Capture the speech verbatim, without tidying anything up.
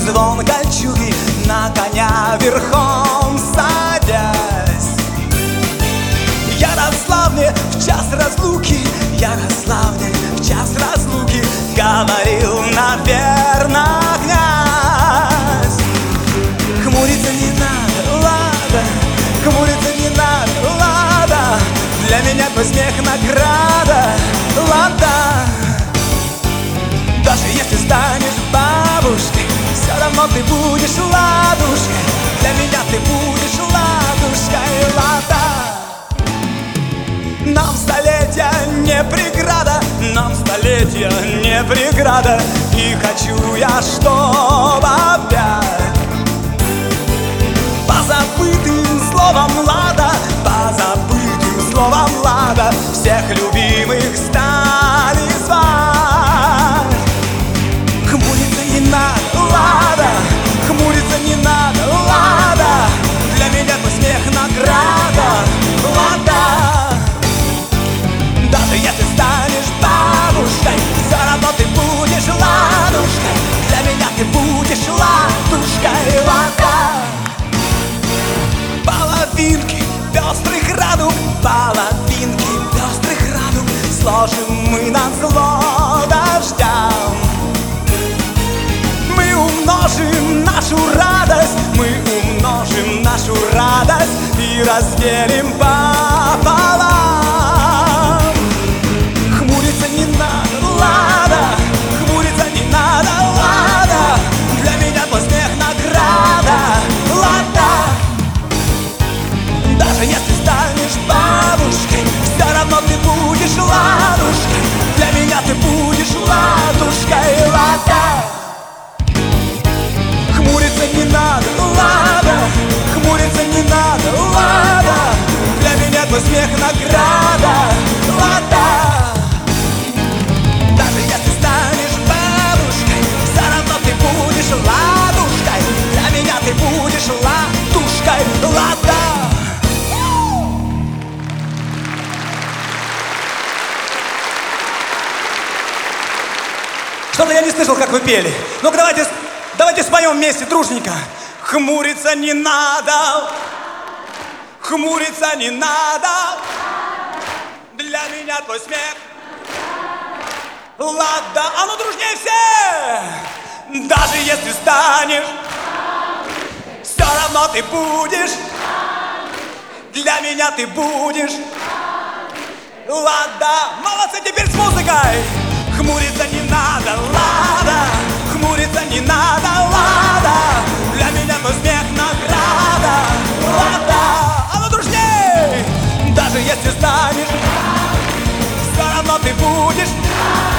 звон кольчуги, на коня верхом садясь. Ярославне в час разлуки, Ярославне в час разлуки говорил, наверно, князь. Хмуриться не надо, ладно, хмуриться не надо, ладно, для меня твой смех награда, ладно. Даже если станешь бабушкой, все равно ты будешь ладушкой, для меня ты будешь ладушкой, ладно. Нам столетия не преграда, нам столетия не преграда, и хочу я, чтоб опять позабытым словом лада, позабытым словом лада всех любимых стали звать. Хмуриться не надо, лада, хмуриться не надо, лада, для меня твой смех награда, лада. Даже если станешь бабушкой, все равно ты будешь ладушкой, для меня ты будешь ладушкой, лада. Половинки пестрых радуг, половинки пестрых радуг сложим мы на зло дождям. Мы умножим нашу радость, мы умножим нашу радость и разделим пополам. Хмуриться не надо, лада, хмуриться не надо, лада, для меня твой смех награда, лада. Даже если станешь бабушкой, все равно ты будешь ладушкой, для меня ты будешь ладушкой, лада. Хмуриться не надо, лада, хмуриться не надо, лада, для меня твой смех награда, лада. Даже если станешь бабушкой, все равно ты будешь ладушкой, для меня ты будешь ладушкой, лада. Что-то я не слышал, как вы пели. Ну-ка давайте, давайте споем вместе, дружненько. Хмуриться не надо, хмуриться не надо, для меня твой смех. Ладно, а ну дружнее все. Даже если станешь, все равно ты будешь, для меня ты будешь. Ладно, молодцы, теперь с музыкой. Хмуриться не надо, лада, хмуриться не надо, лада, для меня твой смех награда, лада. А ну дружней! Даже если станешь, все равно ты будешь